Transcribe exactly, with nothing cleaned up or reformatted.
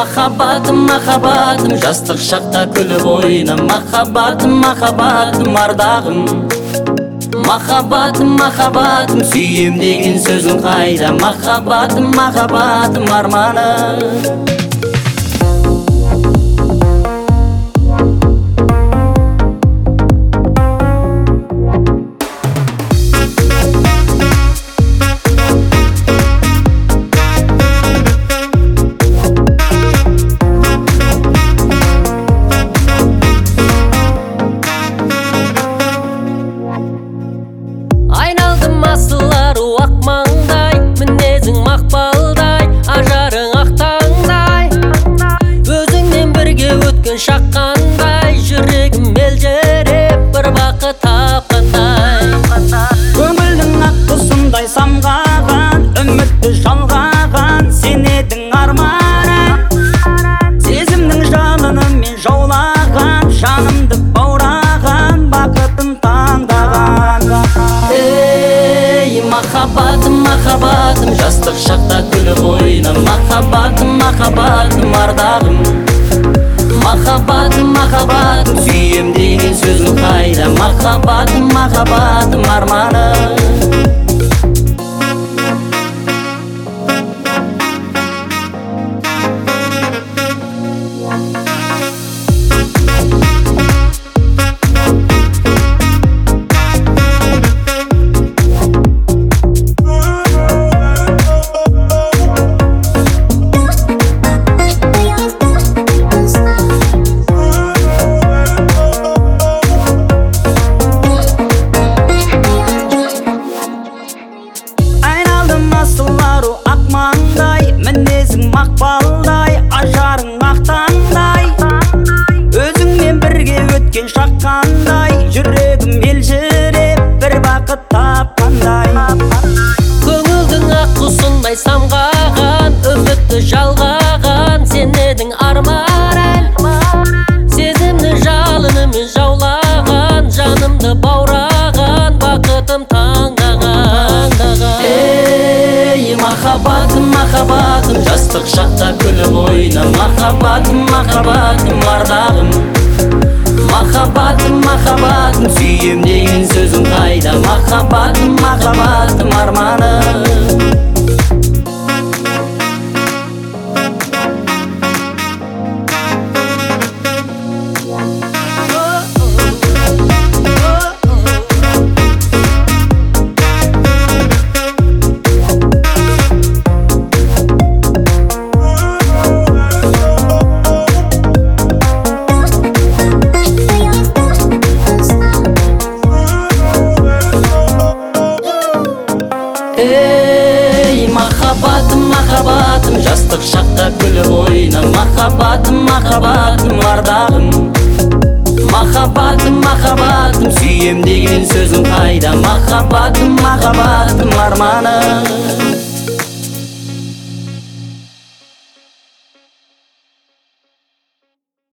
Махаббатым, махаббатым, жастық шақта күліп ойна. Махаббатым, махаббатым, ардағым. Махаббатым, махаббатым, сүйем деген сөзің қайда? Махаббатым, махаббатым, арманы. Айналдым асылары ақ маңдай, мінезің мақпалдай, ажарың ақтаңдай. Өзіңмен бірге өткен шақ қандай, жүрегім елжіреп бір бақыт тапқандай. Көңілдің ақ құсындай самғаған, үмітті жалғаған, сен едің арманым. Сезімнің жалынымен жаулаған, жанымды баураған, бақытын таңдаған. Ей, махаббатым, махаббатым, жастық шақта күліп ойна. Махаббатым, махаббатым, ардағым. Махаббатым, махаббатым, сүйем деген сөзің қайда? Махаббатым, махаббатым, арманы. Асылару ақ маңдай, мінезің мақпалдай, ажарың ақтаңдай. Өзіңмен бірге өткен шақ қандай, жүрегім елжіреп бір бақыт тапқандай. Көңілдің ақ құсындай самғаған, үмітті жалғаған, сен едің арман. Сезімнің жалынымен жаулаған, жанымды баураған, бақытым таңдаған. Махаббатым, махаббатым, жастық шақта күліп ойна. Махаббатым, махаббатым, ардағым. Махаббатым, махаббатым, сүйем деген сөзің қайда? Махаббатым, махаббатым, арманы. Ей, махаббатым, махаббатым, жастық шақта күліп ойна. Махаббатым, махаббатым, ардағым. Махаббатым, махаббатым, сүйем деген сөзің қайда? Махаббатым, махаббатым, арманы.